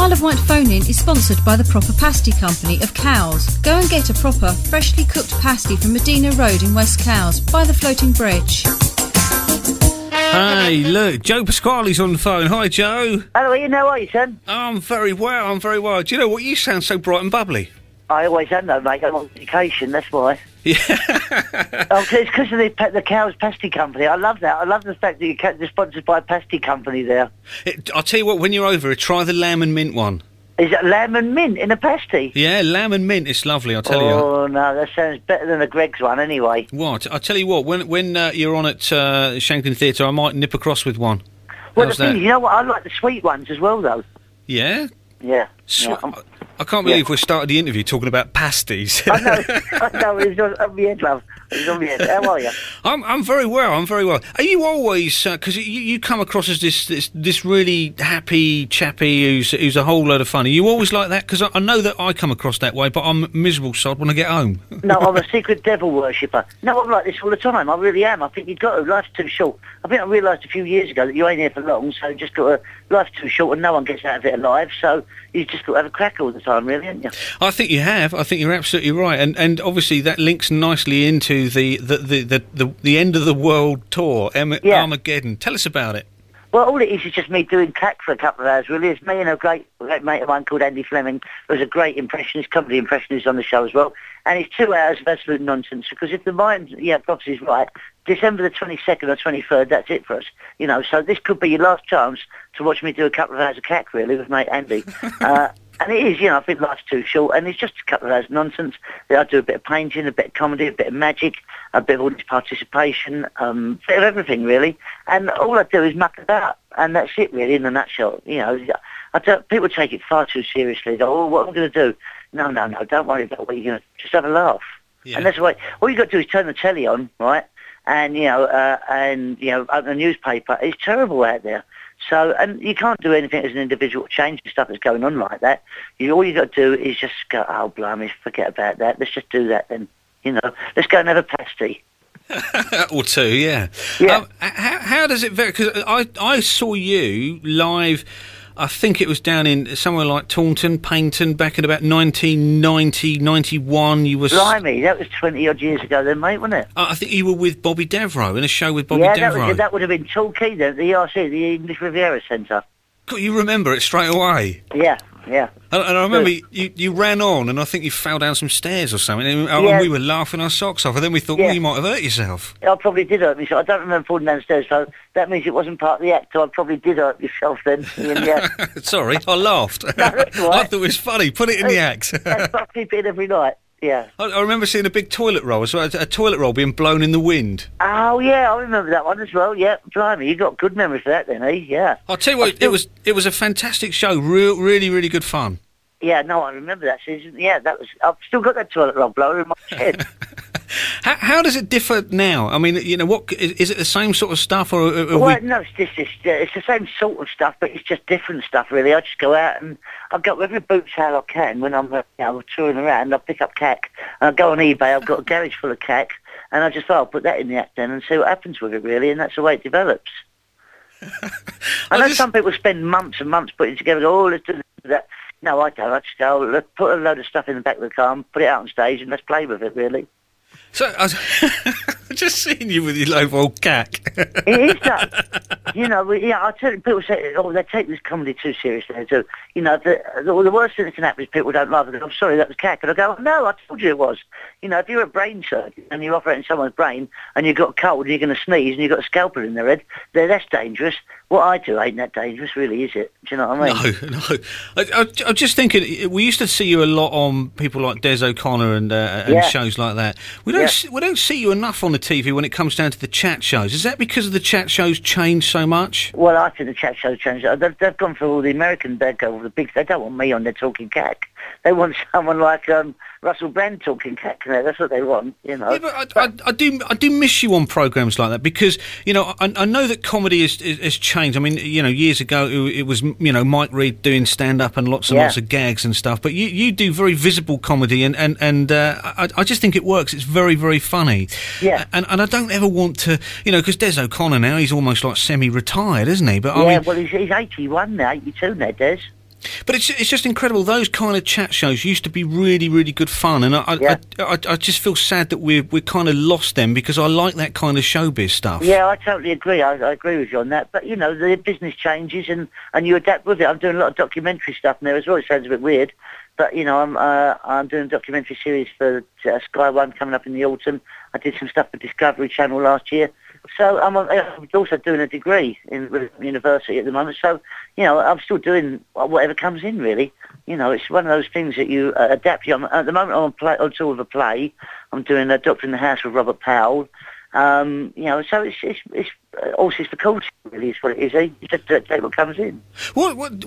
Isle of Wight Phone-In is sponsored by the Proper Pasty Company of Cowes. Go and get a proper, freshly cooked pasty from Medina Road in West Cowes, by the floating bridge. Hey, look, Joe Pasquale's on the phone. Hi, Joe. Hello, Ian. How are you, son? I'm very well, Do you know what? You sound so bright and bubbly. I always am, though, mate. I'm on vacation, that's why. Yeah. It's because of the Cowes Pasty Company. I love that. I love the fact that you're sponsored by a pasty company there. I'll tell you what, when you're over, try the lamb and mint one. Is it lamb and mint in a pasty? Yeah, lamb and mint. It's lovely, I'll tell you. Oh, no, that sounds better than the Greg's one, anyway. What? I'll tell you what, when you're on at Shankton Theatre, I might nip across with one. Well, the thing is, you know what? I like the sweet ones as well, though. Yeah? Yeah. I can't believe we started the interview talking about pasties. I know. It's on my head, love. It's on my head. How are you? I'm very well. Are you always, because you come across as this really happy chappy who's a whole load of fun. Are you always like that? Because I know that I come across that way, but I'm a miserable sod when I get home. No, I'm a secret devil worshipper. No, I'm like this all the time. I really am. I think you've got to. Life's too short. I think I realised a few years ago that you ain't here for long, so you just got to. Life's too short and no one gets out of it alive, so you just got to have a crack all the time, really, haven't you? I think you have. I think you're absolutely right, and obviously that links nicely into the end of the world tour, Armageddon. Tell us about it. Well, all it is just me doing cack for a couple of hours, really. It's me and a great mate of mine called Andy Fleming, who's a great impressionist, comedy impressionist on the show as well. And it's 2 hours of absolute nonsense, because if the mind, prophecy is right, December the 22nd or 23rd, that's it for us. You know, so this could be your last chance to watch me do a couple of hours of cack, really, with mate Andy. And it is, I think life's too short, and it's just a couple of hours of nonsense. I do a bit of painting, a bit of comedy, a bit of magic, a bit of audience participation, a bit of everything, really. And all I do is muck about, and that's it, really, in a nutshell. People take it far too seriously. They go, oh, what am I going to do? No, don't worry about what you're going to just have a laugh. Yeah. And that's the way, all you got to do is turn the telly on, right? And, open a newspaper. It's terrible out there. So, and you can't do anything as an individual to change the stuff that's going on like that. All you got to do is just go, oh, blimey, forget about that. Let's just do that then. Let's go and have a pasty. Or two, yeah. Yeah. How does it vary? Because I saw you live, I think it was down in somewhere like Taunton, Paynton, back in about 1990, 91. You were... Blimey, that was 20-odd years ago then, mate, wasn't it? I think you were with Bobby Davro, in a show with Bobby Davro. Yeah, that would have been Torquay then, the ERC, the English Riviera Centre. God, you remember it straight away? Yeah. And I remember you ran on, and I think you fell down some stairs or something, and we were laughing our socks off, and then we thought, well, you might have hurt yourself. I probably did hurt myself. I don't remember falling downstairs, so that means it wasn't part of the act, so I probably did hurt myself then. Yeah. Sorry, I laughed. No, that's all right. I thought it was funny. Put it in the act. I keep it every night. Yeah. I remember seeing a big toilet roll, a toilet roll being blown in the wind. Oh, yeah, I remember that one as well, yeah. Blimey, you got good memory for that then, eh? Yeah. I'll tell you what, it was a fantastic show, really, really good fun. Yeah, no, I remember that season. Yeah, I've still got that toilet roll blower in my head. How does it differ now? I mean, what is it the same sort of stuff, or no, it's the same sort of stuff, but it's just different stuff, really. I just go out and I go every boots how I can when I'm touring around. I pick up cack, and I go on eBay. I've got a garage full of cack, and I just I'll put that in the act then and see what happens with it, really, and that's the way it develops. I know some people spend months and months putting it together. Go, oh, let's do that. No, I don't. I just go, let's put a load of stuff in the back of the car and put it out on stage and let's play with it, really. So, I've just seen you with your load of old cack. It is that. I tell you, people say, oh, they take this comedy too seriously. They do. The worst thing that can happen is people don't laugh. They go, I'm sorry, that was cack. And I go, no, I told you it was. If you're a brain surgeon and you're operating someone's brain and you've got a cold and you're going to sneeze and you've got a scalpel in their head, that's dangerous. What I do ain't that dangerous, really, is it? Do you know what I mean? No. I'm just thinking, we used to see you a lot on people like Des O'Connor and shows like that. We don't see you enough on the TV when it comes down to the chat shows. Is that because the chat shows changed so much? Well, I think the chat shows changed. They've gone for all the American, they don't want me on there talking cack. They want someone like Russell Brand talking cack. That's what they want, Yeah, but I do miss you on programmes like that because, I know that comedy has changed. I mean, years ago it was, Mike Reid doing stand-up and lots and lots of gags and stuff. But you do very visible comedy and I just think it works. It's very, very funny. Yeah. And I don't ever want to, because Des O'Connor now, he's almost like semi-retired, isn't he? But well, he's 81 now, 82 now, Des. But it's just incredible. Those kind of chat shows used to be really, really good fun, and I just feel sad that we're kind of lost them, because I like that kind of showbiz stuff. Yeah, I totally agree. I agree with you on that. But the business changes, and you adapt with it. I'm doing a lot of documentary stuff now as well. It sounds a bit weird, but I'm doing a documentary series for Sky One coming up in the autumn. I did some stuff for Discovery Channel last year. So I'm also doing a degree in university at the moment. So, I'm still doing whatever comes in, really. It's one of those things that you adapt. At the moment, I'm on tour with a play. I'm doing a Doctor in the House with Robert Powell. So it's horses for courses, really, is what it is. You just take what comes in. What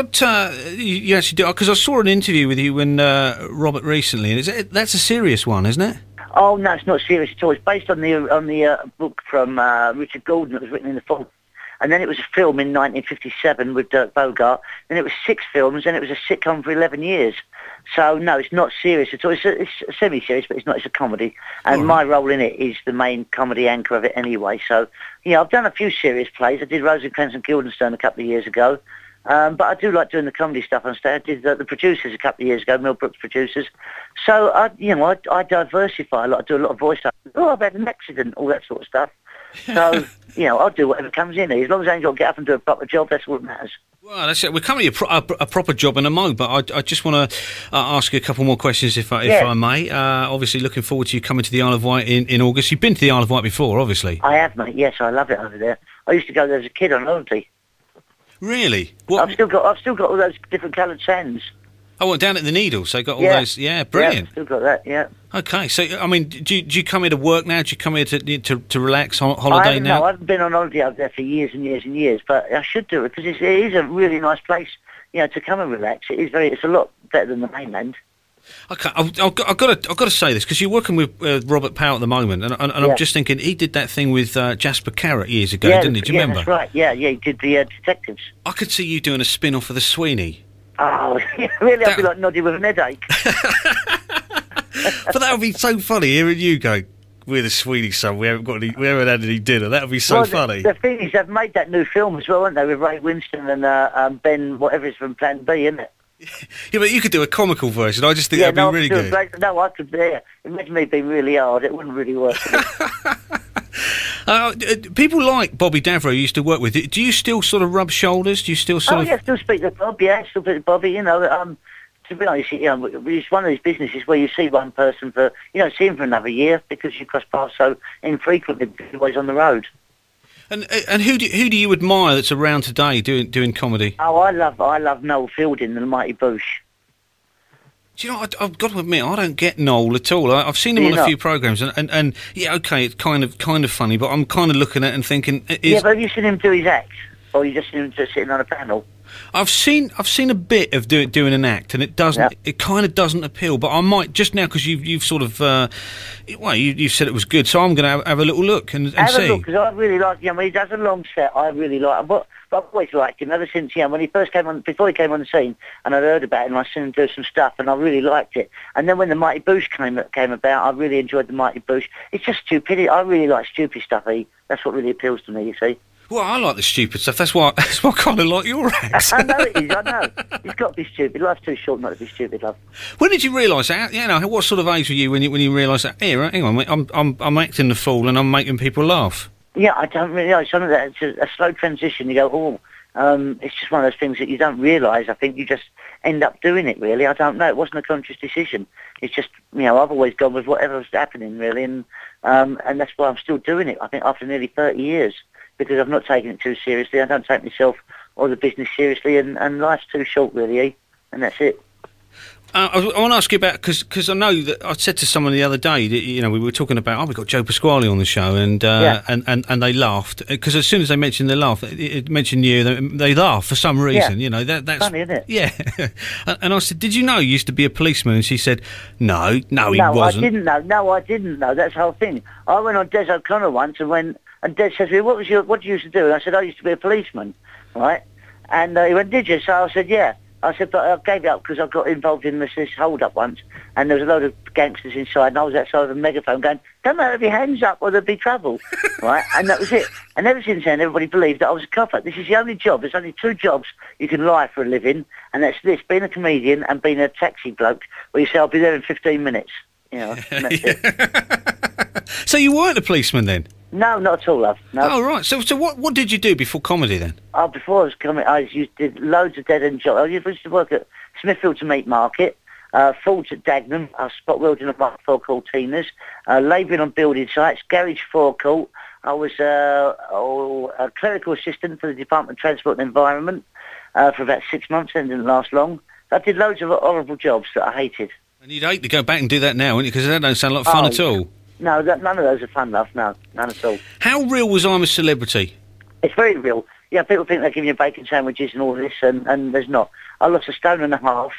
you actually do? Because I saw an interview with you and Robert recently, and that's a serious one, isn't it? Oh no, it's not serious at all. It's based on the book from Richard Gordon that was written in the 40s, and then it was a film in 1957 with Dirk Bogarde. Then it was 6 films, and it was a sitcom for 11 years. So no, it's not serious at all. It's semi-serious, but it's not. It's a comedy, and my role in it is the main comedy anchor of it anyway. So I've done a few serious plays. I did Rosencrantz and Guildenstern a couple of years ago. But I do like doing the comedy stuff on stage. I did the Producers a couple of years ago, Mel Brooks Producers. So I diversify a lot. I do a lot of voice stuff. Oh, I've had an accident, all that sort of stuff. So I'll do whatever comes in. As long as I ain't got to get up and do a proper job, that's all that matters. Well, that's it. We're coming to a proper job in a mo, but I just want to ask you a couple more questions, if I may. Obviously, looking forward to you coming to the Isle of Wight in August. You've been to the Isle of Wight before, obviously. I have, mate. Yes, I love it over there. I used to go there as a kid on holiday. Really? I've still got all those different coloured sands. Oh, well, down at the Needles, they got all those. Yeah, brilliant. Yeah, still got that. Yeah. Okay, so I mean, do you come here to work now? Do you come here to relax on holiday now? No, I haven't been on holiday over there for years and years and years, but I should do it because it is a really nice place, to come and relax. It's a lot better than the mainland. Okay, I've got to say this because you're working with Robert Powell at the moment, and I'm just thinking he did that thing with Jasper Carrot years ago, didn't he? Do you remember? That's right. Yeah, he did the Detectives. I could see you doing a spin-off of the Sweeney. Oh, really? I'd be like Noddy with an headache. But that would be so funny hearing you go, "We're the Sweeney son. We haven't had any dinner." That would be so funny. The thing is, they've made that new film as well, haven't they, with Ray Winston and Ben, whatever is from Plan B, isn't it? Yeah, but you could do a comical version. I just think that'd be really good. I could. Yeah, imagine me being really hard. It wouldn't really work. People like Bobby Davro you used to work with. Do you still sort of rub shoulders? Do you still sort of... yeah, still speak to Bob. Yeah, still speak to Bobby. To be honest, it's one of these businesses where you see one person for, see him for another year because you cross paths so infrequently, always on the road. And who do you admire that's around today doing comedy? Oh, I love Noel Fielding and the Mighty Boosh. Do you know, I've got to admit, I don't get Noel at all. I've seen him on a few programmes, and yeah, okay, it's kind of funny, but I'm kind of looking at it and thinking... Yeah, but have you seen him do his act? Or you just seen him just sitting on a panel? I've seen a bit of doing an act, and it kind of doesn't appeal. But I might just now because you've sort of you said it was good, so I'm going to have a little look and see. Have a look because I really like him. When he does a long set, I really like him. But I've always liked him ever since when he first came on, before he came on the scene, and I'd heard about him. I seen him do some stuff, and I really liked it. And then when the Mighty Boosh came about, I really enjoyed the Mighty Boosh. It's just stupidity. I really like stupid stuff. That's what really appeals to me. You see. Well, I like the stupid stuff. That's why I kind of like your acts. I know it is. I know. It's got to be stupid. Life's too short not to be stupid, love. When did you realise that? What sort of age were you when you realised that? Here, hang on, I'm acting the fool and I'm making people laugh. Yeah, I don't really know. Some of that, it's a slow transition. You go, it's just one of those things that you don't realise. I think you just end up doing it. Really, I don't know. It wasn't a conscious decision. It's just, I've always gone with whatever's happening, really, and that's why I'm still doing it. I think after nearly 30 years. Because I've not taken it too seriously. I don't take myself or the business seriously, and life's too short, really, and that's it. I want to ask you about, because I know that I said to someone the other day that, we were talking about, we've got Joe Pasquale on the show, and they laughed, because as soon as they mentioned it mentioned you, they laugh for some reason, that's funny, isn't it? Yeah. And I said, did you know he used to be a policeman? And she said, no, he wasn't. I didn't know, that's the whole thing. I went on Des O'Connor once and Des says to me, what did you used to do? And I said, I used to be a policeman, right? And he went, did you? So I said, yeah. I said, but I gave it up because I got involved in this hold-up once, and there was a load of gangsters inside, and I was outside with a megaphone going, Don't matter if your hands up or there'll be trouble, right? And that was it. And ever since then, everybody believed that I was a copper. This is the only job. There's only 2 jobs you can lie for a living, and that's this, being a comedian and being a taxi bloke, where you say, I'll be there in 15 minutes. You know, and that's it. So you weren't a policeman then? No, not at all, love. No. Oh, right. So what did you do before comedy then? Oh, before I was coming, did loads of dead-end jobs. I used to work at Smithfield to Meat Market, Fords at Dagenham, I was spot welding at my forecourt Tina's, labouring on building sites, garage forecourt. I was a clerical assistant for the Department of Transport and Environment for about 6 months, and didn't last long. I did loads of horrible jobs that I hated. And you'd hate to go back and do that now, wouldn't you? Because that don't sound like fun at all. No, none of those are fun, love. No, none at all. How real was I'm a Celebrity? It's very real. Yeah, people think they're giving you bacon sandwiches and all this, and there's not. I lost 1.5 stone,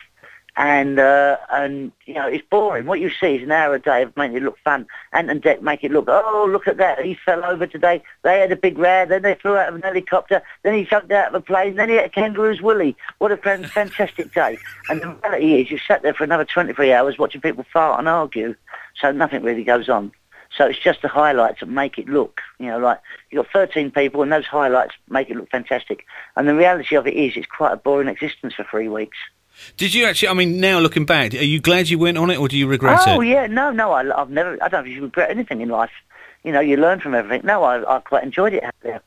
and you know, it's boring. What you see is an hour a day of making it look fun. Ant and Dec make it look, oh, look at that, he fell over today, they had a big row, then they flew out of an helicopter, then he jumped out of a plane, then he had a kangaroo's willy. What a fantastic day. And the reality is, you sat there for another 23 hours watching people fart and argue, so nothing really goes on. So it's just the highlights that make it look, you know, like you've got 13 people and those highlights make it look fantastic. And the reality of it is, it's quite a boring existence for 3 weeks. Did you actually, I mean, now looking back, are you glad you went on it or do you regret it? Oh, yeah, no, I don't think you regret anything in life. You know, you learn from everything. No, I quite enjoyed it out there.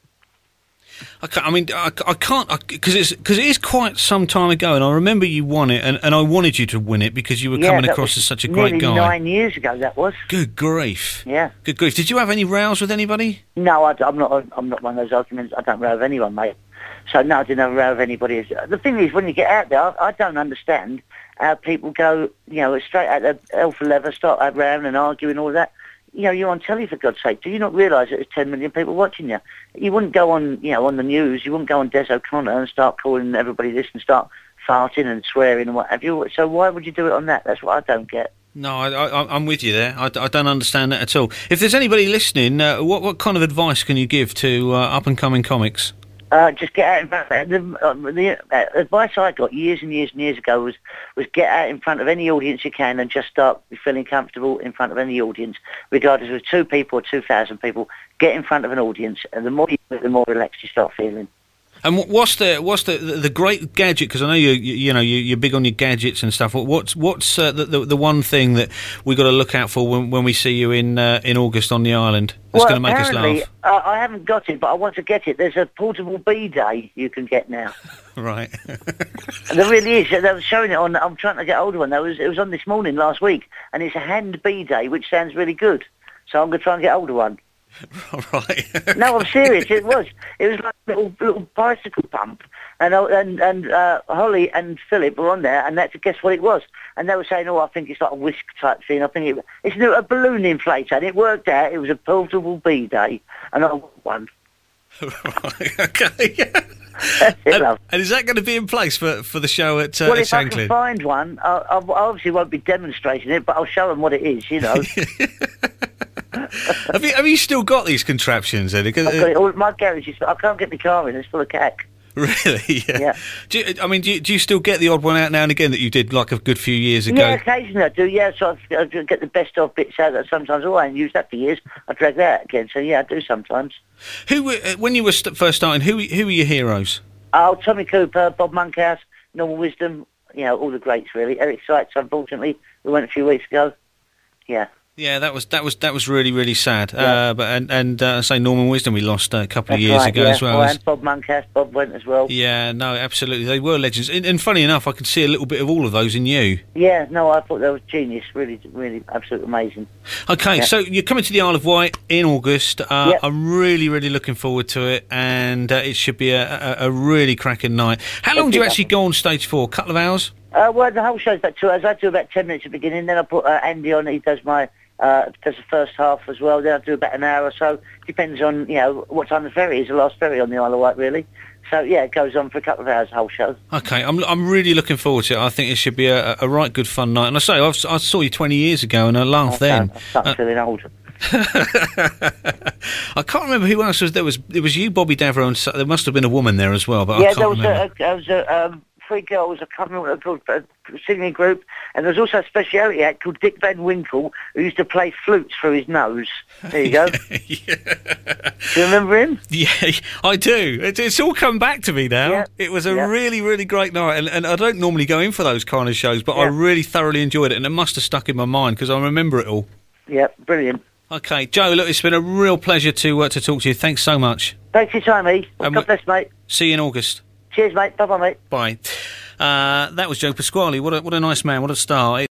I can't, because it is quite some time ago, and I remember you won it, and I wanted you to win it because you were coming across as such a great guy. 9 years ago, that was. Good grief. Yeah. Good grief. Did you have any rows with anybody? No, I'm not one of those arguments. I don't row with anyone, mate. So, no, I didn't have a row with anybody. The thing is, when you get out there, I don't understand how people go, you know, straight out the alpha lever, start around and arguing all that. You know, you're on telly, for God's sake. Do you not realise that there's 10 million people watching you? You wouldn't go on, you know, on the news, you wouldn't go on Des O'Connor and start calling everybody this and start farting and swearing and what have you. So why would you do it on that? That's what I don't get. No, I'm with you there. I don't understand that at all. If there's anybody listening, what kind of advice can you give to up-and-coming comics? Just get out in front. The advice I got years and years and years ago was get out in front of any audience you can and just start feeling comfortable in front of any audience, regardless of 2 people or 2,000 people. Get in front of an audience, and the more you do it, the more relaxed you start feeling. And what's the great gadget? Because I know you're big on your gadgets and stuff. What's the one thing that we got to look out for when we see you in August on the island? That's going to make us laugh. I haven't got it, but I want to get it. There's a portable B-day you can get now. Right. There really is. They were showing it on. I'm trying to get hold of one. It was on this morning last week, and it's a hand B-day, which sounds really good. So I'm going to try and get hold of one. Right. No, I'm serious. It was like a little bicycle pump, and Holly and Philip were on there, and they had to guess what it was. And they were saying, "Oh, I think it's like a whisk type thing. I think it's a balloon inflator." And it worked out. It was a portable B-day, and I won. Right. Okay. And is that going to be in place for the show at Well, if Shanklin? I can find one, I obviously won't be demonstrating it, but I'll show them what it is. You know. Have you still got these contraptions, Eddie? I've got it all. My garage is. I can't get my car in. It's full of cack. Really? Yeah. Do you still get the odd one out now and again that you did like a good few years ago? Yeah, occasionally I do. Yeah, so I get the best of bits out that sometimes. Oh, I haven't used that for years. I drag that out again. So yeah, I do sometimes. When you were first starting, who were your heroes? Oh, Tommy Cooper, Bob Monkhouse, Norman Wisdom. You know, all the greats really. Eric Sykes, unfortunately, we went a few weeks ago. Yeah. Yeah, that was really, really sad. Yeah. I say Norman Wisdom we lost a couple of years ago as well. And Bob Monkhouse, Bob went as well. Yeah, no, absolutely, they were legends. And funny enough, I could see a little bit of all of those in you. Yeah, no, I thought that was genius. Really, really, absolutely amazing. Okay, yeah. So you're coming to the Isle of Wight in August. Yep. I'm really, really looking forward to it, and it should be a really cracking night. How long do you actually go on stage for? A couple of hours? Well, the whole show's about 2 hours. I do about 10 minutes at the beginning, then I put Andy on. He does does the first half as well. Then I do about an hour or so. Depends on, you know, what time the ferry is, the last ferry on the Isle of Wight, really. So, yeah, it goes on for a couple of hours, the whole show. Okay, I'm really looking forward to it. I think it should be a right good fun night. And I say, I saw you 20 years ago and I laughed then. I start feeling old. I can't remember who else was there. It was you, Bobby Davro, and there must have been a woman there as well. But yeah, I can't remember. There was three girls. I can't remember what they're called, a singing group. And there's also a speciality act called Dick Van Winkle, who used to play flutes through his nose. There you go. Yeah. Do you remember him? Yeah, I do. It's all come back to me now. Yeah. It was a really, really great night, and I don't normally go in for those kind of shows, but I really thoroughly enjoyed it, and it must have stuck in my mind because I remember it all. Yeah, brilliant. Okay, Joe, look, it's been a real pleasure to talk to you. Thanks so much. Thanks for your time, E. God bless, mate. See you in August. Cheers, mate. Bye-bye, mate. Bye. That was Joe Pasquale. What a nice man. What a star.